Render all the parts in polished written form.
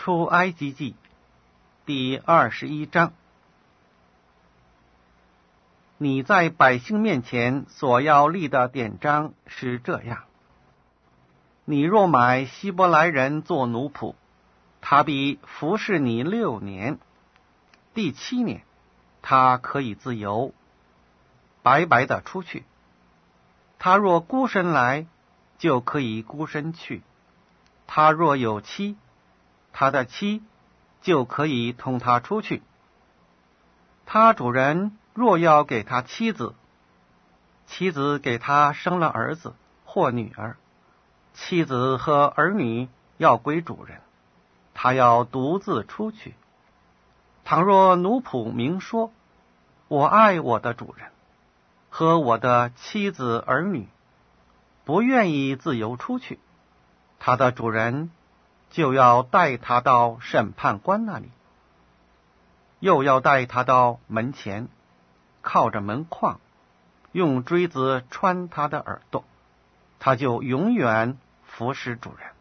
出埃及记第21章。你在百姓面前所要立的典章是这样：你若买希伯来人做奴仆，他必服侍你6年，第7年，他可以自由，白白的出去。他若孤身来，就可以孤身去；他若有妻，他的妻就可以同他出去。他主人若要给他妻子，妻子给他生了儿子或女儿，妻子和儿女要归主人，他要独自出去。倘若奴仆明说，我爱我的主人和我的妻子儿女，不愿意自由出去，他的主人就要带他到审判官那里，又要带他到门前，靠着门框，用锥子穿他的耳朵，他就永远服侍主人。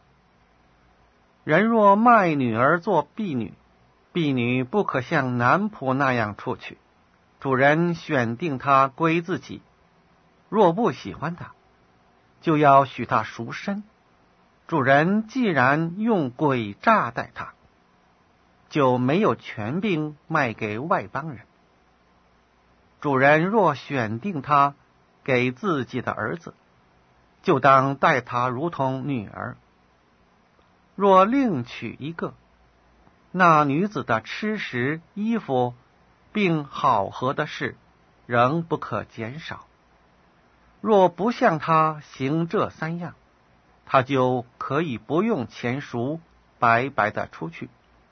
人若卖女儿做婢女，婢女不可像男仆那样出去，主人选定她归自己，若不喜欢她，就要许她赎身。主人既然用诡诈待她，就没有权柄卖给外邦人。主人若选定她给自己的儿子，就当待她如同女儿。若另娶一个，那女子的吃食、衣服并好合的事仍不可减少。若不向她行这3样，他就可以不用钱赎，白白的出去。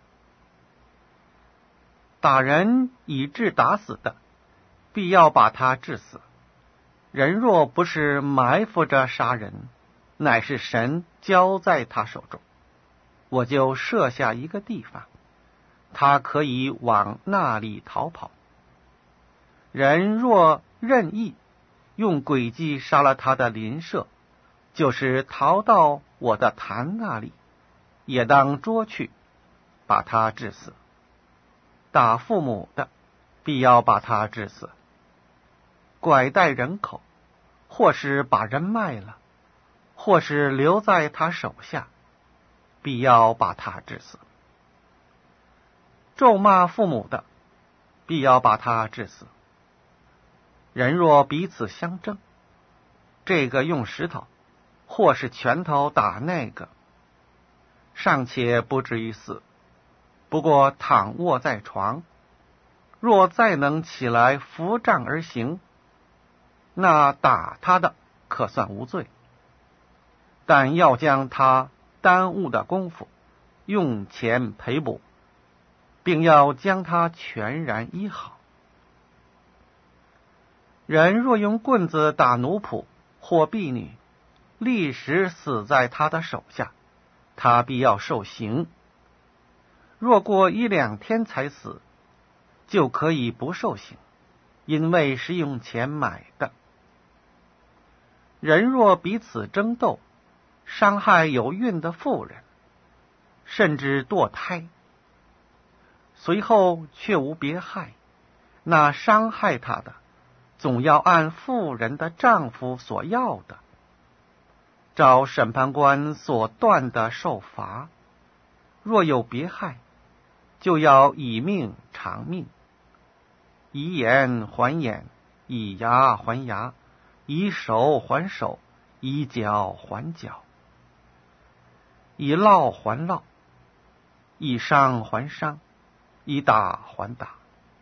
打人以致打死的，必要把他治死。人若不是埋伏着杀人，乃是神交在他手中，我就设下一个地方，他可以往那里逃跑。人若任意用诡计杀了他的邻舍，就是逃到我的坛那里，也当捉去，把他治死。打父母的，必要把他治死。拐带人口，或是把人卖了，或是留在他手下，必要把他治死。咒骂父母的，必要把他治死。人若彼此相争，这个用石头或是拳头打那个，尚且不至于死，不过躺卧在床，若再能起来扶杖而行，那打他的可算无罪，但要将他耽误的功夫用钱赔补，并要将他全然医好。人若用棍子打奴仆或婢女，立时死在他的手下，他必要受刑。若过1、2天才死，就可以不受刑，因为是用钱买的。人若彼此争斗，伤害有孕的妇人，甚至堕胎，随后却无别害，那伤害他的总要按妇人的丈夫所要的，照审判官所断的受罚。若有别害，就要以命偿命，以眼还眼，以牙还牙，以手还手，以脚还脚，以烙还烙，以伤还伤，以打还打。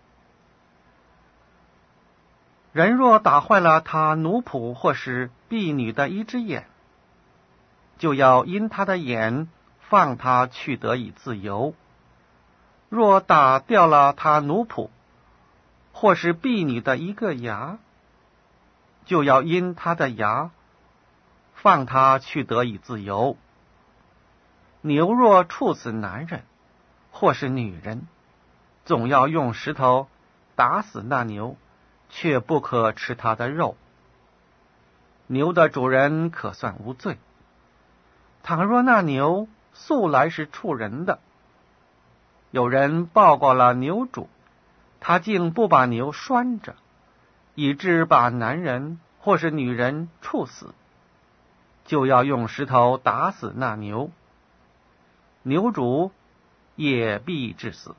人若打坏了他奴仆或是婢女的一只眼，就要因他的眼放他去得以自由。若打掉了他奴仆或是婢女的一个牙，就要因他的牙放他去得以自由。牛若处死男人或是女人，总要用石头打死那牛，却不可吃他的肉。牛的主人可算无罪。倘若那牛素来是处人的。有人报告了牛主，他竟不把牛拴着，以致把男人或是女人处死，就要用石头打死那牛，牛主也必致死。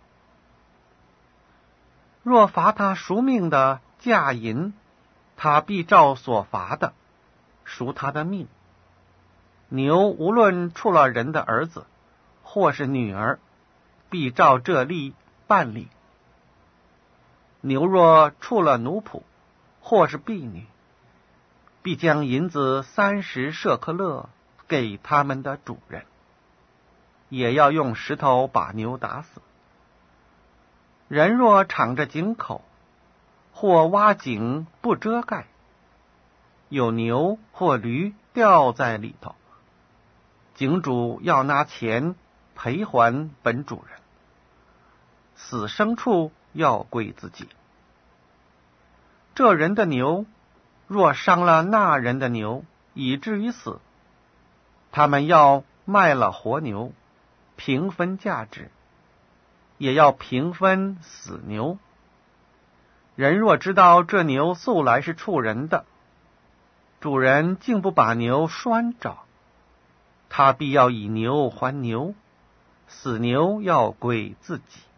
若罚他赎命的价银，他必照所罚的赎他的命。牛无论处了人的儿子或是女儿，必照这例办理。牛若处了奴仆或是婢女，必将银子30舍克勒给他们的主人，也要用石头把牛打死。人若敞着井口，或挖井不遮盖，有牛或驴掉在里头，井主要拿钱赔还本主人，死牲畜要归自己。这人的牛若伤了那人的牛，以至于死，他们要卖了活牛，平分价值，也要平分死牛。人若知道这牛素来是处人的，主人竟不把牛拴着，他必要以牛还牛，死牛要归自己。